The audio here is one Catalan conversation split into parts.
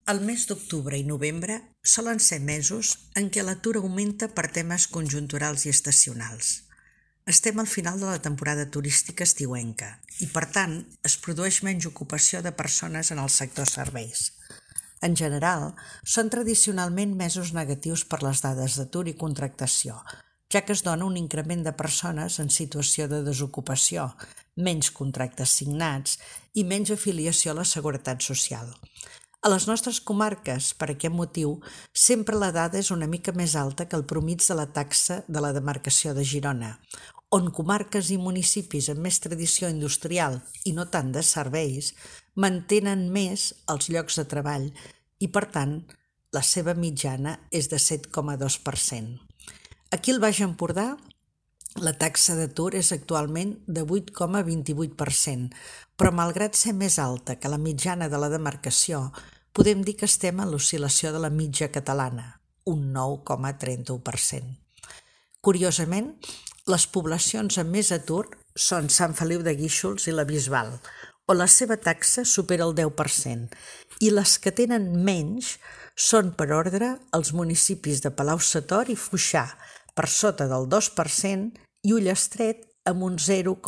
El mes d'octubre i novembre solen ser mesos en què l'atur augmenta per temes conjunturals i estacionals. Estem al final de la temporada turística estiuenca i, per tant, es produeix menys ocupació de persones en el sector serveis. En general, són tradicionalment mesos negatius per les dades d'atur i contractació, ja que es dona un increment de persones en situació de desocupació, menys contractes signats i menys afiliació a la Seguretat Social. A les nostres comarques, per aquest motiu, sempre la dada és una mica més alta que el promig de la taxa de la demarcació de Girona, on comarques i municipis amb més tradició industrial i no tant de serveis mantenen més els llocs de treball i, per tant, la seva mitjana és de 7,2%. Aquí al Baix Empordà, la taxa d'atur és actualment de 8,28%, però malgrat ser més alta que la mitjana de la demarcació, podem dir que estem en l'oscil·lació de la mitja catalana, un 9,31%. Curiosament, les poblacions amb més atur són Sant Feliu de Guíxols i la Bisbal, on la seva taxa supera el 10%, i les que tenen menys són per ordre els municipis de Palau-sator i Foixà, per sota del 2%, i Ullastret amb un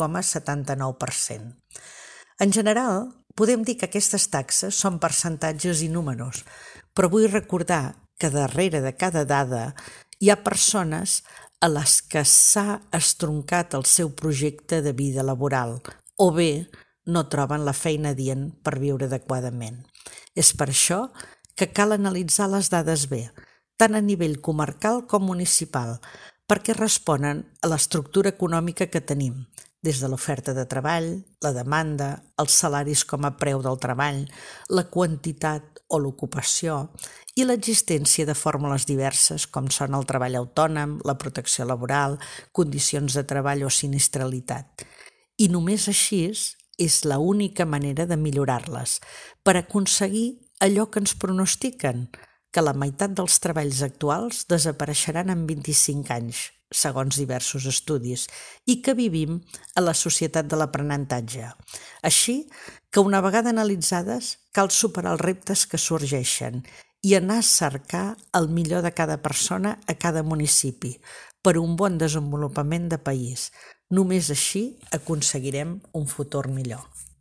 0,79%. En general, podem dir que aquestes taxes són percentatges i números, però vull recordar que darrere de cada dada hi ha persones a les que s'ha estroncat el seu projecte de vida laboral o bé no troben la feina adient per viure adequadament. És per això que cal analitzar les dades bé, tant a nivell comarcal com municipal, perquè responen a l'estructura econòmica que tenim, des de l'oferta de treball, la demanda, els salaris com a preu del treball, la quantitat o l'ocupació i l'existència de fórmules diverses com són el treball autònom, la protecció laboral, condicions de treball o sinistralitat. I només així és l'única manera de millorar-les per aconseguir allò que ens pronostiquen, que la meitat dels treballs actuals desapareixeran en 25 anys, segons diversos estudis, i que vivim a la societat de l'aprenentatge. Així que una vegada analitzades cal superar els reptes que sorgeixen i anar a cercar el millor de cada persona a cada municipi per un bon desenvolupament de país. Només així aconseguirem un futur millor.